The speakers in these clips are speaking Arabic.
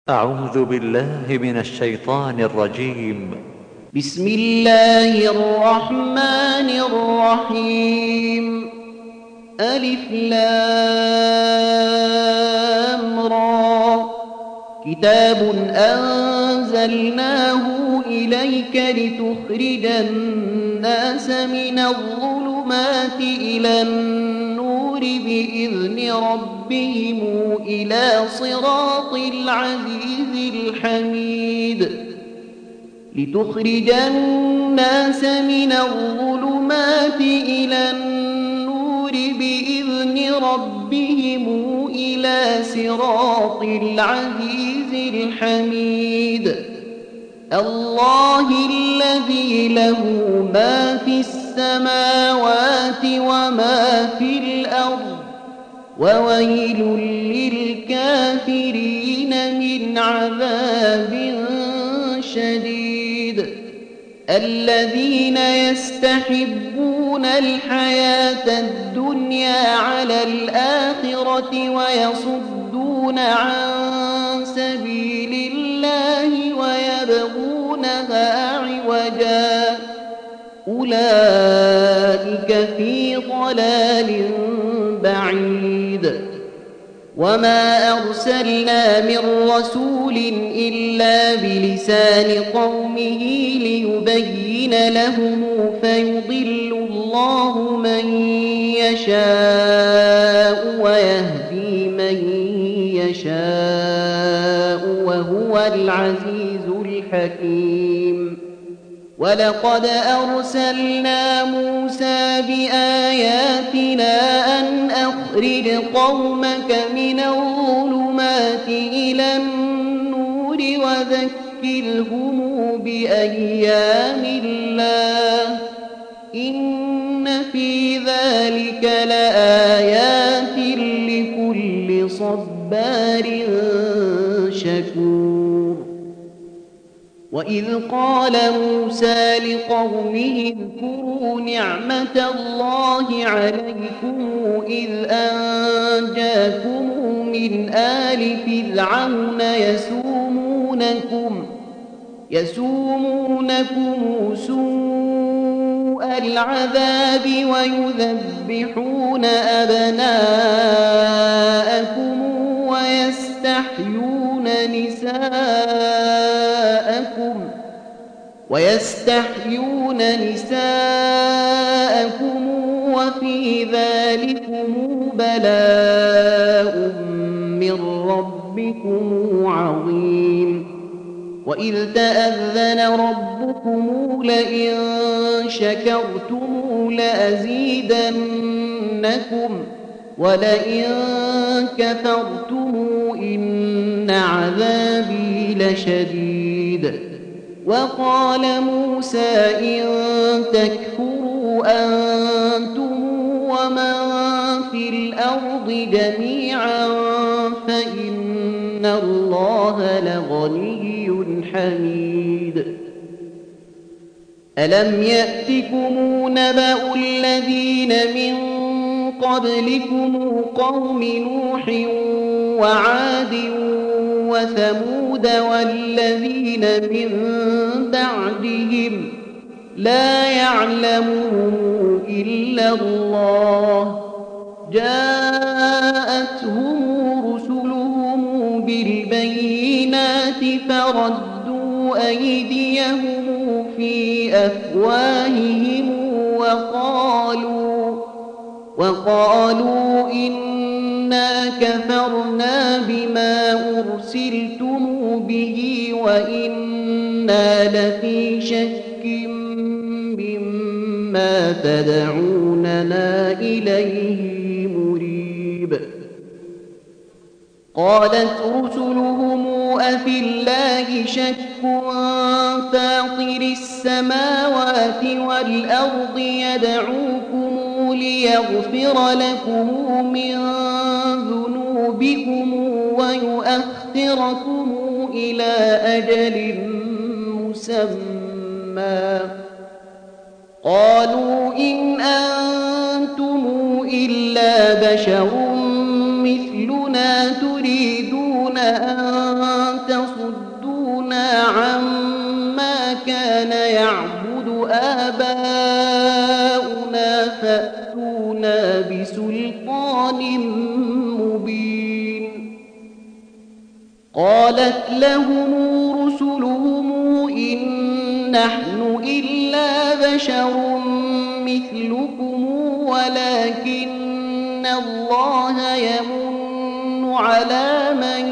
أعوذ بالله من الشيطان الرجيم. بسم الله الرحمن الرحيم. ألف لام را. كتاب أنزلناه إليك لتخرج الناس من الظلمات إلى النور بإذن ربهم إلى صراط العزيز الحميد. لتخرج الناس من الظلمات إلى النور بإذن ربهم إلى صراط العزيز الحميد. الله الذي له ما في السماوات وما في الأرض وويل للكافرين من عذاب شديد. الذين يستحبون الحياة الدنيا على الآخرة ويصدون عن سبيل الله ويبغونها عوجا أولئك في ضلال بعيد. وما أرسلنا من رسول إلا بلسان قومه ليبين لهم فيضل الله من يشاء ويهدي من يشاء وهو العزيز الحكيم. ولقد أرسلنا موسى بآياتنا أن أخرج قومك من الظلمات إلى النور وذكرهم بأيام الله إن في ذلك لآيات لكل صبار شكور. وإذ قال موسى لقومه اذكروا نعمة الله عليكم إذ أنجاكم من آل فرعون يسومونكم سوء العذاب ويذبحون أبناءكم ويستحيون نساءكم وفي ذلكم بلاء من ربكم عظيم. وإذ تأذن ربكم لئن شكرتم لأزيدنكم ولئن كفرتم إن عذابي لشديد. وقال موسى إن تكفروا أنتم ومن في الأرض جميعا فإن الله لغني حميد. ألم يأتكم نبأ الذين من قبلكم قوم نوح وعاد وثمود والذين من بعدهم لا يعلمهم إلا الله جاءتهم رسلهم بالبينات فردوا أيديهم في أفواههم وقالوا إنا كفرنا بما أرسلتم به وإنا لفي شك مما تدعوننا إليه مريب. قالت رسلهم أفي الله شك فاطر السماوات والأرض يدعوكم ليغفر لكم من ذنوبكم ويؤخركم إلى أجل مسمى قالوا إن أنتم إلا بشر مثلنا تريدون أن قالت لهم رسلهم إن نحن إلا بشر مثلكم ولكن الله يمن على من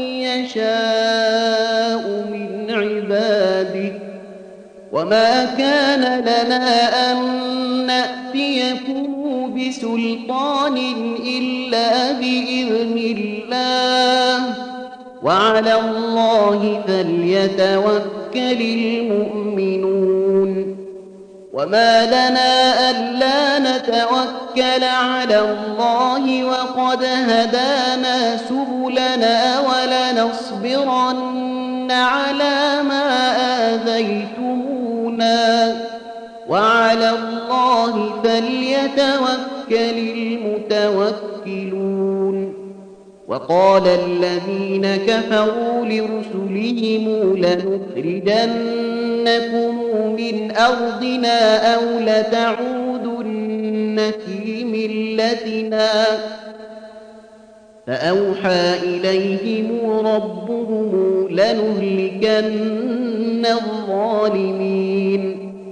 يشاء من عباده وما كان لنا أن نأتيكم بسلطان إلا بإذن الله وعلى الله فليتوكل المؤمنون وما لنا ألا نتوكل على الله وقد هدانا سبلنا ولنصبرن على ما آذيتمونا وعلى الله فليتوكل المتوكلون وقال الذين كفروا لرسلهم لنخرجنكم من أرضنا أو لتعودن في ملتنا فأوحى إليهم ربهم لنهلكن الظالمين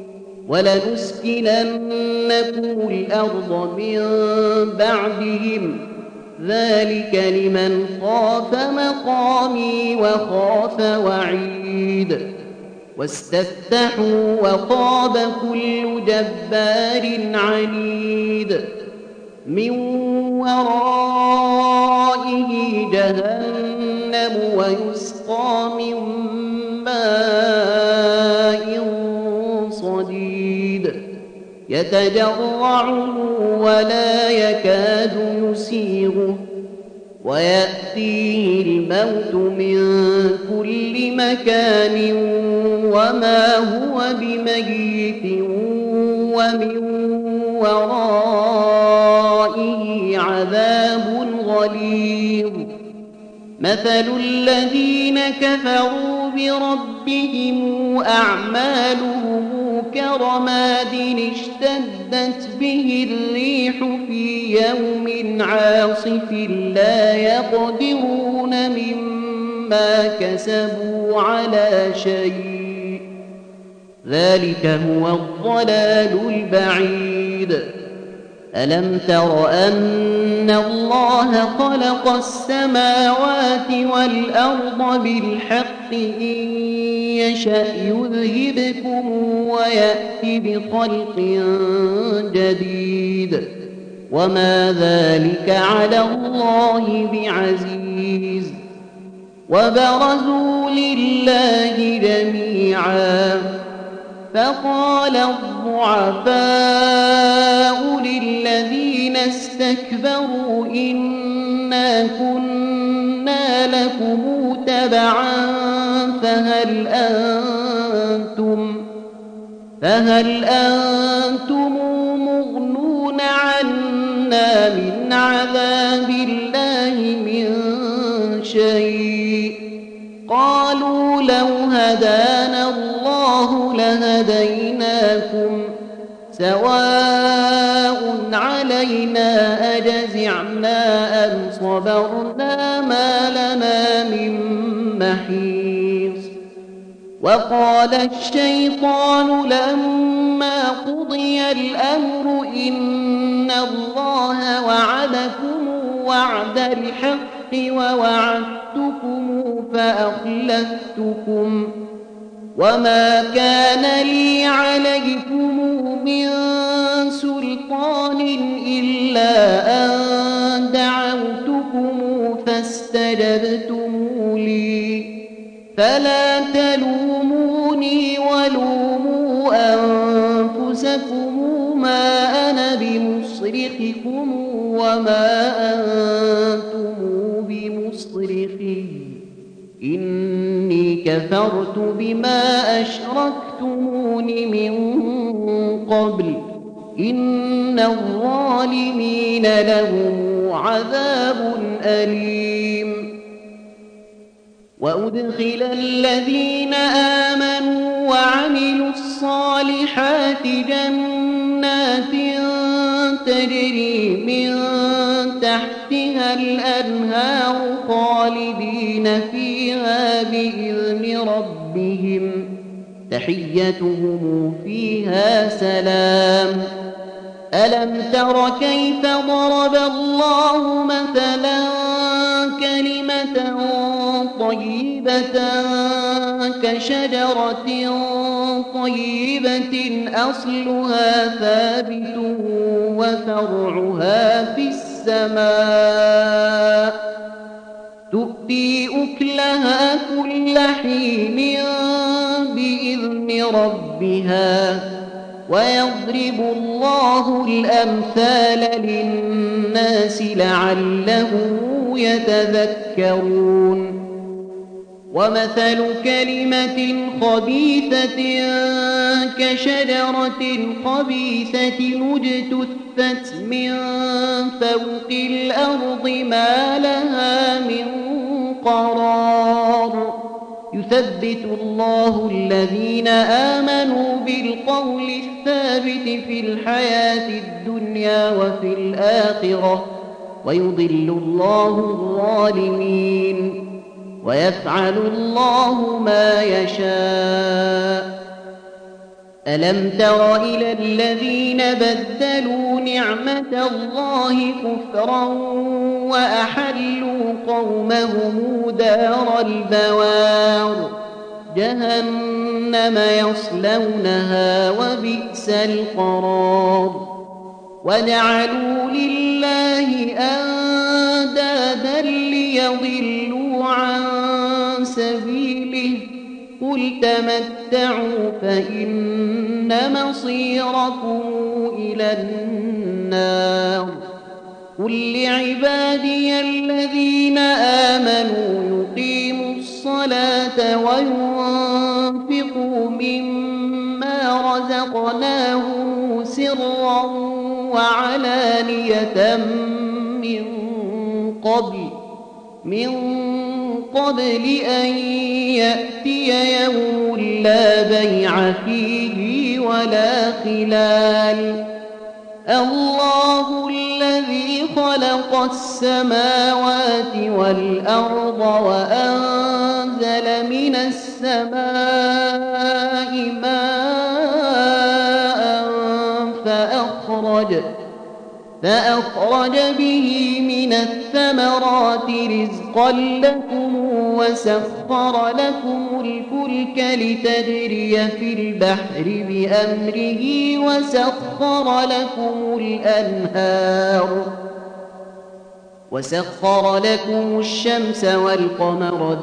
ولنسكننكم الأرض من بعدهم ذلك لمن خاف مقامي وخاف وعيد واستفتحوا وخاب كل جبار عنيد من ورائه جهنم ويسقى من ماء صديد يتجرعه ولا يكاد يسيغه ويأتيه الموت من كل مكان وما هو بميت ومن ورائه عذاب غليظ مثل الذين كفروا بربهم أعمالهم كرماد اشتدت به الريح في يوم عاصف لا يقدرون مما كسبوا على شيء ذلك هو الضلال البعيد ألم تر أن الله خلق السماوات والأرض بالحق إن يشأ يذهبكم ويأتي بخلق جديد وما ذلك على الله بعزيز وبرزوا لله جميعا فقال الضعفاء للذين استكبروا إنا كنا لكم تبعا فهل أنتم مغنون عنا من عذاب الله من شيء قالوا لو هدانا الله لهديناكم سواء علينا أجزعنا أم صبرنا ما لنا من محيص وقال الشيطان لما قضي الأمر إن الله وعدكم وعد الحق ووعدتكم فأخلفتكم وما كان لي عليكم من سلطان إلا أن دعوتكم فاستجبتم لي فلا تلوموني ولوموا أنفسكم ما أنا بمصرخكم وما أنتم بمصرخي إني كفرت بما أشركتمون من قبل إن الظالمين لهم عذاب أليم وأدخل الذين آمنوا وعملوا الصالحات جنات تجري من تحت تحتها الأنهار خالدين فيها بإذن ربهم تحيتهم فيها سلام. ألم تر كيف ضرب الله مثلا كلمة طيبة كشجرة طيبة أصلها ثابت وفرعها في السماء تؤتي أكلها كل حين بإذن ربها ويضرب الله الأمثال للناس لعلهم يتذكرون. ومثل كلمة خبيثة كشجرة خبيثة اجتثت من فوق الأرض ما لها من قرار. يثبت الله الذين آمنوا بالقول الثابت في الحياة الدنيا وفي الآخرة ويضل الله الظالمين ويفعل الله ما يشاء. ألم تر إلى الذين بدلوا نعمة الله كفرا وأحلوا قومهم دار البوار جهنم يصلونها وبئس القرار. وجعلوا لله أندادا ليضلوا عن سبيله قل تمتعوا فإن مصيركم إلى النار. قل لعبادي الذين آمنوا يقيموا الصلاة وينفقوا مما رزقناهم سرا وعلانية من قبل أن يأتي يوم لا بيع فيه ولا خلال. الله الذي خلق السماوات والأرض وأنزل من السماء ماء فأخرج به من الثمرات رزقا لكم وسخر لكم الفلك لتجري في البحر بأمره وسخر لكم الشمس والقمر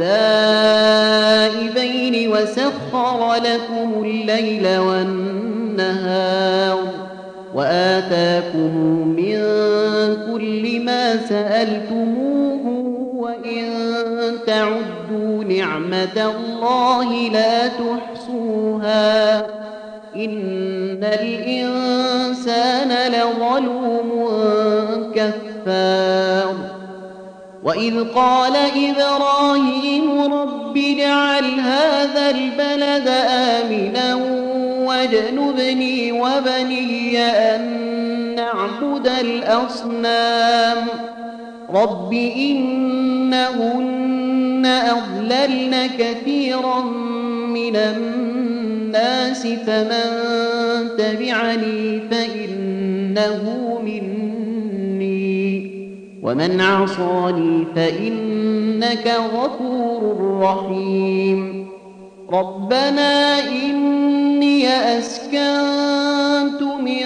دائبين وسخر لكم الليل والنهار وآتاكم من كل ما سألتموه وإن تعدوا نعمة الله لا تحصوها إن الإنسان لظلوم كفار. وإذ قال إبراهيم رب اجعل هذا البلد آمنا واجنبني وبني أن نعبد الأصنام رب إنهن أضللن كثيرا من الناس فمن تبعني فإنه مني ومن عصاني فإنك غفور رحيم. ربنا إني أسكنت من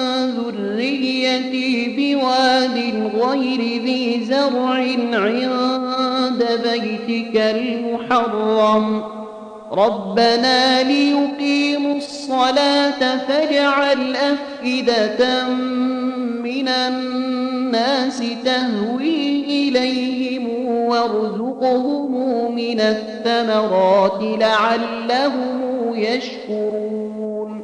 ذريتي بواد غير ذي زرع عند بيتك المحرم ربنا ليقيموا الصلاة فاجعل أفئدة من الناس تهوي إليهم وارزقهم من الثمرات لعلهم يشكرون.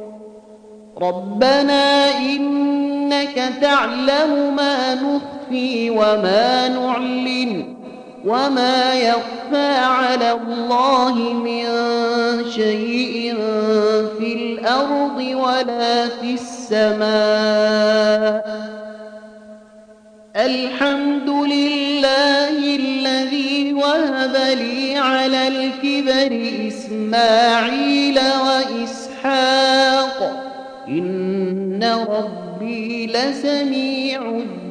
ربنا إنك تعلم ما نخفي وما نعلن وما يخفى على الله من شيء في الأرض ولا في السماء الحمد لله الذي وهب لي على الكبر إسماعيل وإسحاق إن ربي لسميع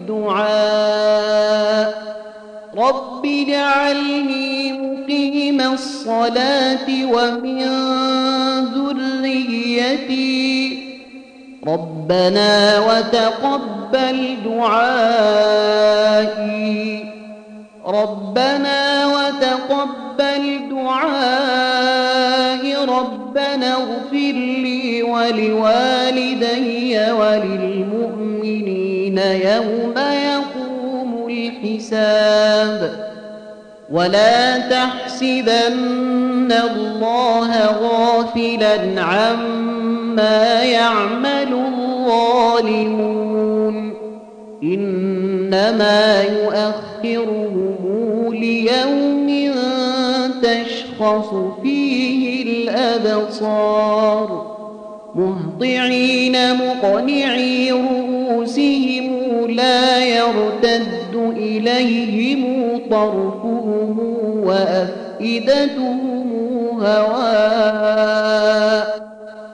الدعاء رب اجعلني مقيم الصلاة ومن ذريتي ربنا وتقبل دعائي ربنا وتقبل دعائي ربنا اغفر لي ولوالدي وللمؤمنين يوم يقوم الحساب ولا تحسبن الله غافلا عما يعمل الظالمون إنما يؤخرهم ليوم تشخص فيه الأبصار مهطعين مقنعي رؤوسهم لا يرتد إليهم طرفهم وأفئدتهم هواء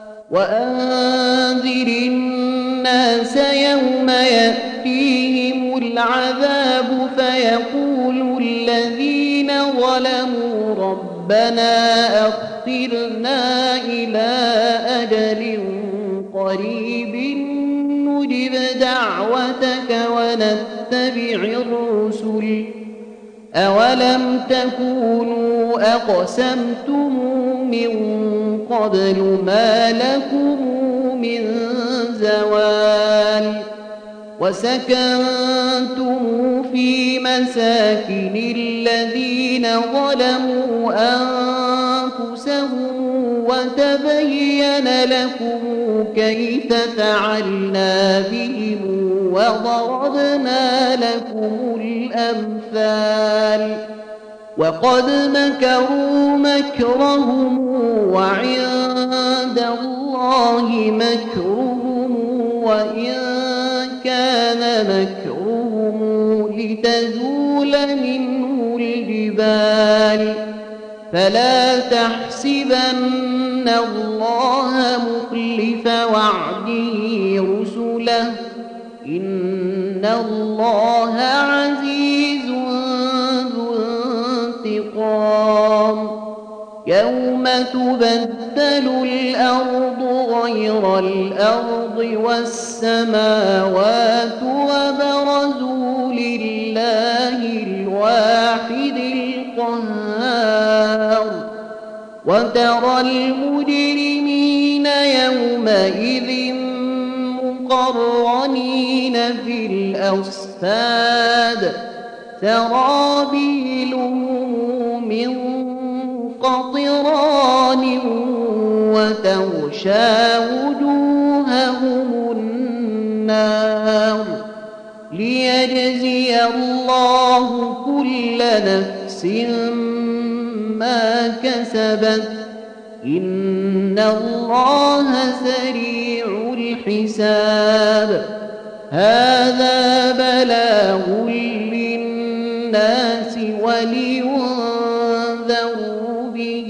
وأنذر الناس يوم يأتيهم العذاب فيقول الذين ظلموا ربنا أخرنا إلى أجل قريب نجب دعوتك ونتبع الرسل أولم تكونوا أقسمتم من قبل ما لكم من زوال وسكنتم في مساكن الذين ظلموا أنفسهم وتبين لكم كيف فعلنا بهم وضربنا لكم الأمثال وقد مكروا مكرهم وعند الله مكرهم وإن كان مكرهم لتزول منه الجبال فلا تحسبن الله مخلف وعده رسله إن الله عزيز ذو انتقام يوم تبدل الأرض غير الأرض والسماوات وبرزوا لله الواحد القهار وترى المجرمين يومئذ مقرنين في الأصفاد سرابيلهم من قطران وتغشى وجوههم النار ليجزي الله كل نفس ما كسبت إن الله سريع الحساب هذا بلاغ للناس ولينذروا به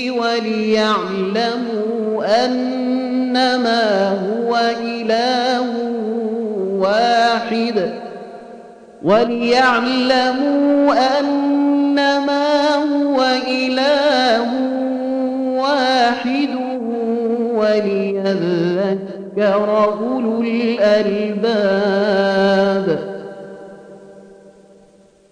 وليعلموا أنما هو إله واحد وليذكر أولو الألباب